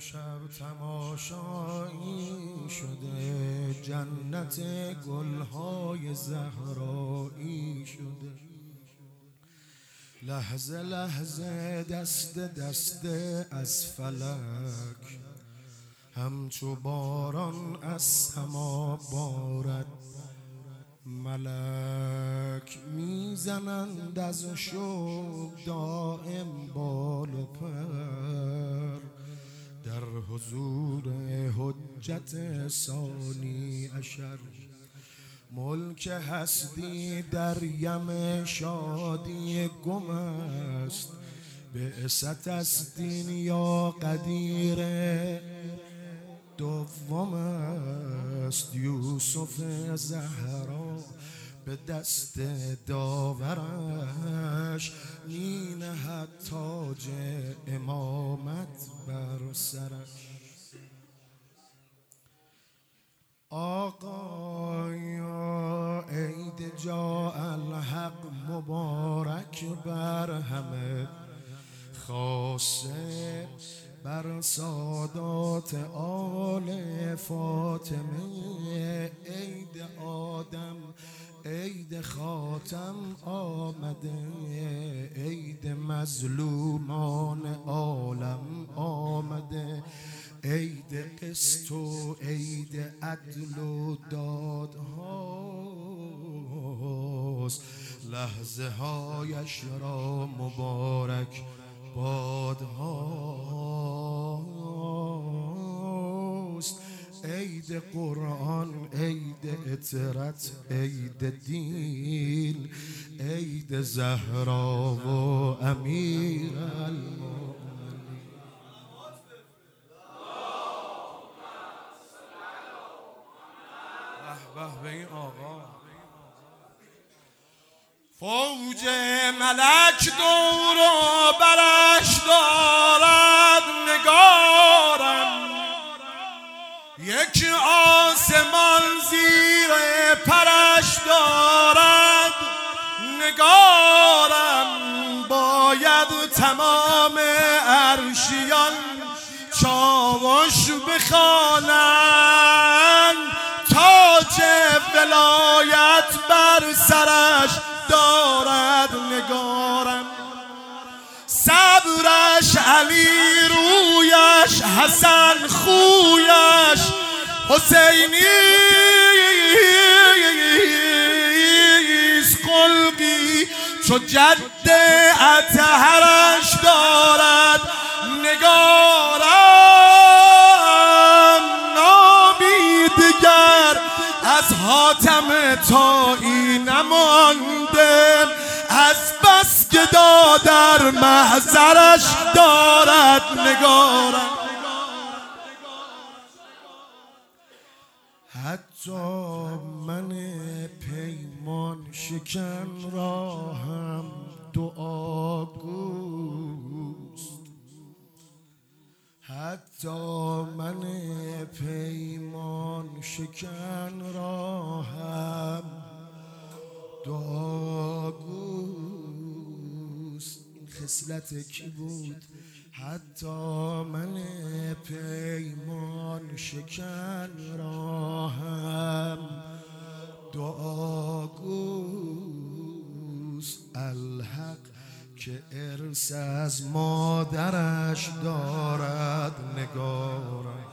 شب تماشایی شده، جنت گلهای زهرایی شده. لحظه لحظه دست دست از فلک، همچو باران از سما بارد ملک. میزنند از شوق دائم بال و پر، در حضور حجت ثانی عشر. ملک هستی در یم شادی گم است، بعثت از دین یا قدیر دوم است. یوسف زهرا به دست داورش، می نهد تاج امامت بر سرش. آقایا عید جاء الحق مبارک بر همه، خاصه بر سادات آل فاطمه. عید آدم عید خاتم آمده، عید مظلومان عالم آمده. عید قسط و عید عدل و دادهاست، لحظه هایش را مبارک بادهاست. عید قرآن عید اطرت عید دین، عید زهرا و امیر المؤمنین. به به این آقا. فوج ملک دور و برش دارد نگارم، یک آسمان زیر پرش دارد نگارم. باید تمام عرشیان چاوش بخوانند، تاج ولایت بر سرش دارد نگارم. صبرش علی رویش، حسن خویش، حسینیست خلقی چو جد اطهرش دارد نگارم. نامی دیگر از حاتم طایی نمانده، از بس که در محضرش دارد نگارم. حتی من پیمان شکن را هم دعاگوست، حتی من پیمان شکن را هم دعاگوست. این خصلت کی بود؟ حتی من پیمان شکن را هم دعاگوست. الحق که ارث از مادرش دارد نگارم.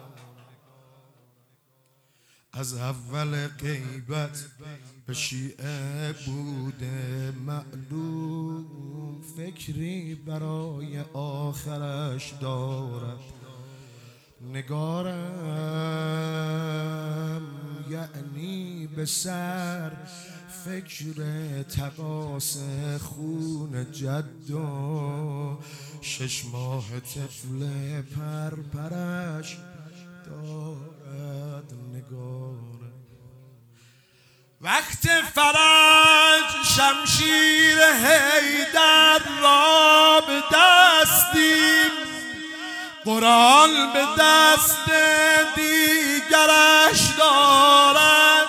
از اول غیبت به شیعه بوده معلوم، فکری برای آخرش دارد نگارم. یعنی به سر فکر تقاص خون جد و 6 ماه طفل پرپرش دارد نگارم. وقت فرج شمشیر حیدر را به دستیم، قرآن به دست دیگرش دارد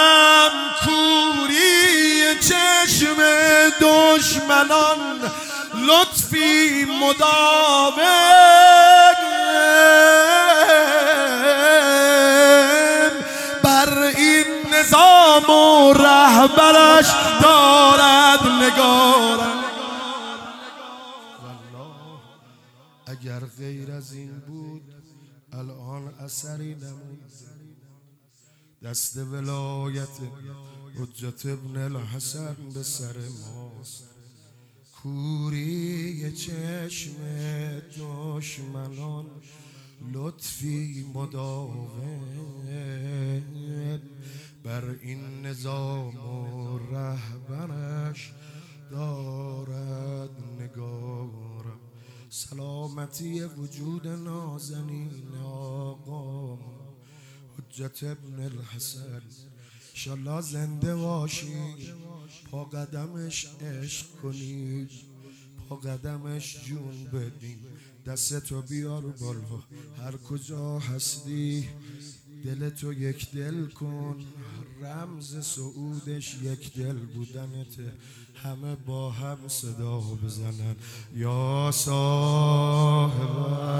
نگارم. کوری چشم دشمنان لطفی مداوم بر این نظام و رهبرش دارد نگارم. اگر غیر از این بود الان اثری نمود. دست ولایت حجت ابن الحسن به سر ماست. کوری چشم دشمنان لطفی مداوم بر این نظام و رهبرش دارد نگارم. سلامتی وجود نازنین آقا حجت ابن الحسن انشالله زنده باشی، پا قدمش عشق کنی، پا قدمش جون بدیم. دستتو بیار بالا هر کجا هستی، دلتو یک دل کن. رمز سعودش یک دل بودنته. همه با هم صدا بزنن یا صاحب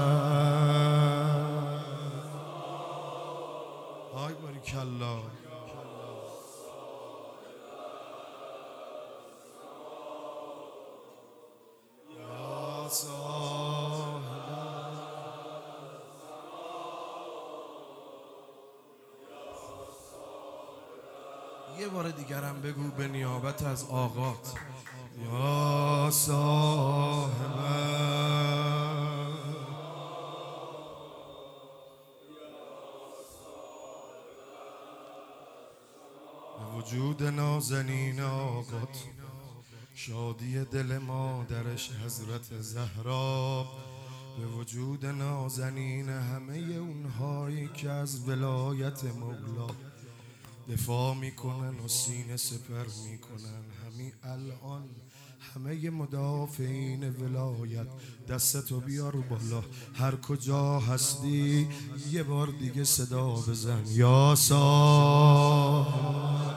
آی باریکالله. یا صاحب یه بار دیگرم بگو به نیابت از آقات. یا صاحب وجود نازنین آقات، شادی دل مادرش حضرت زهرا، به وجود نازنین همه اونهایی که از ولایت مولا دفاع میکنن و سینه سپر میکنن. همین الان همه مدافعین ولایت دستتو بیار بالا، هر کجا هستی یه بار دیگه صدا بزن یا صاحب.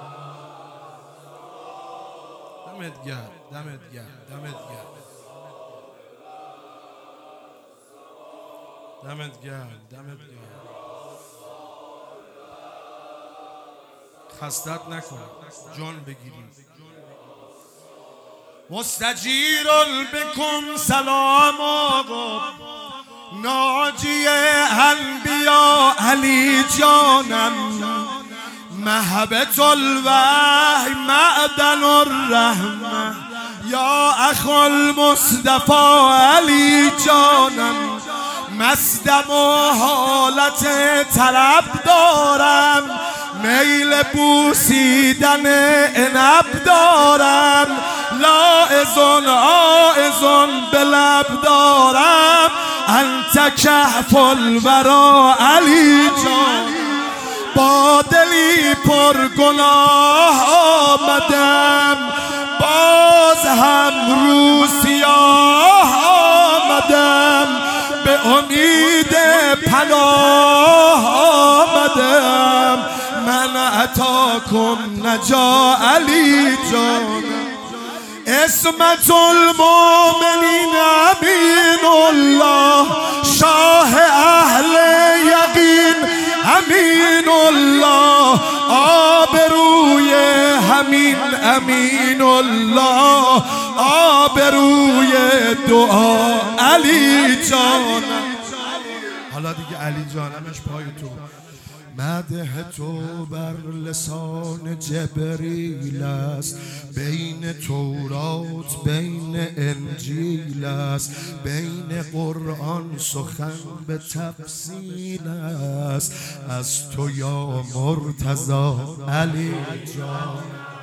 دمت گرم، دمت گرم، دمت گرم، دمت گرم، دمت گرم. خستت نکن، جان بگیری. مستجیر بکن سلام آقا، ناجی انبیا علی جانم، محبت الوحی معدن الرحمه، یا اخو المصطفى علی جانم. مستم و حالت طلب دارم، میل بوسیدن عنب دارم، لاعزون آئزون به لب دارم. انت کهف الورا علی جان، با دلی پر گناه آمدم، باز هم رو سیاه آمدم، به امید پناه آمدم. من عطاکم نجا علی جان، اسمت المؤمنین امین الله، شاه اهل یقین امین الله، آبروی همین امین الله، آبروی دعا علی جان. حالا دیگه علی جانمش پای تو. مدح تو بر لسان جبریل است، بین تورات بین انجیل است، بین قرآن سخن به تفصیل است. از تو یا مرتضی علی جان.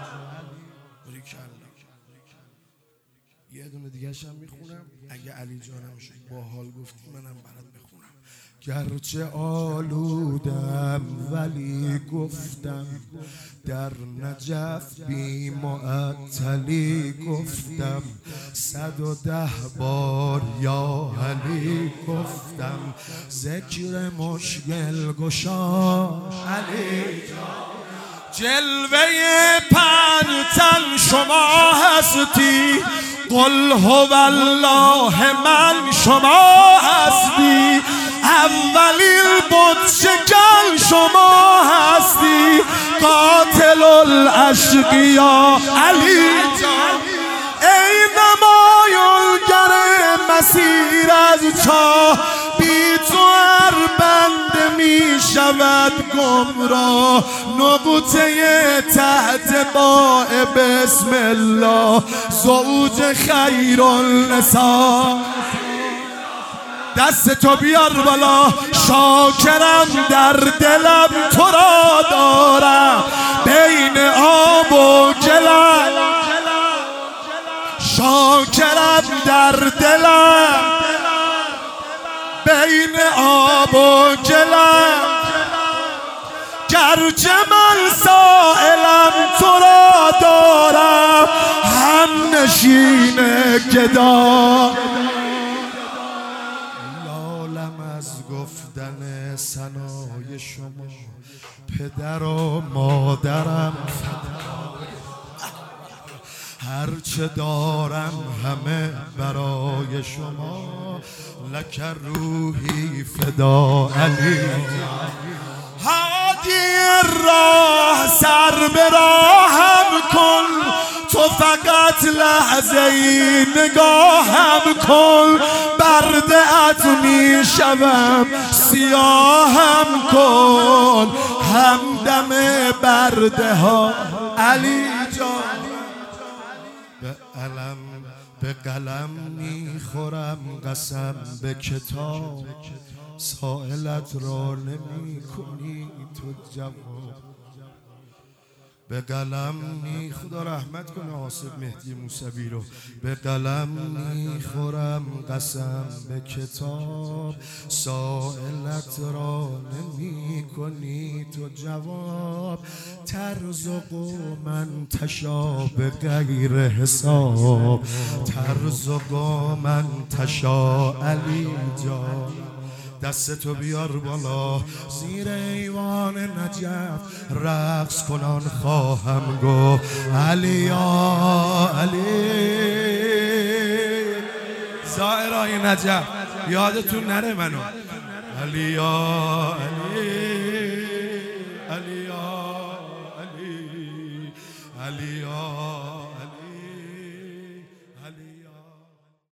یه دونه دیگه هم میخونم اگه علی جانم شد با حال گفتی منم برات بخونم. گرچه آلودم ولی گفتم، در نجف بی معطلی گفتم، 110 بار یا علی گفتم. ذکر مشکل گشا علی جان، جلوه پنجتن شما هستی، قل هو الله من شما هستی، اولی البت شکن شما هستی، قاتل الاشقیا علی جان، ای نمایانگر مسیر از چاه، بی تو هر بنده می شود گمراه، نقطه تحت باء بسم الله، زوج خیر النساء. دست تو بیار بالا، شاکرم در دلم تو را دارم، بین آب و گلم شاکرم در دلم، بین آب و گلم، گرچه من سائلم تو را دارم، هم نشین گدا. لالم از گفتن ثنای شما، پدر و مادرم هرچه دارم همه برای شما، لک روحی فدا علی. هادی راه سر به راهم کن، تو فقط لحظه ای نگاهم کن، برده ات می شوم سیاهم کن، همدم برده ها علی جان. به قلم میخورم قسم به کتاب، سائلت را نمی کنی تو جواب. به قلم خدا رحمت کنه آصف مهدی موسوی رو. به قلم میخورم قسم به کتاب، سائلت را نمی کنی تو جواب، ترزق من تشا به غیر حساب، ترزق من تشا علی جان. دستتو بیار بالا، زیر ایوان نجف رقص کنان خواهم گفت علی یا علی. زائرای نجف یادتون نره منو، علی یا علی.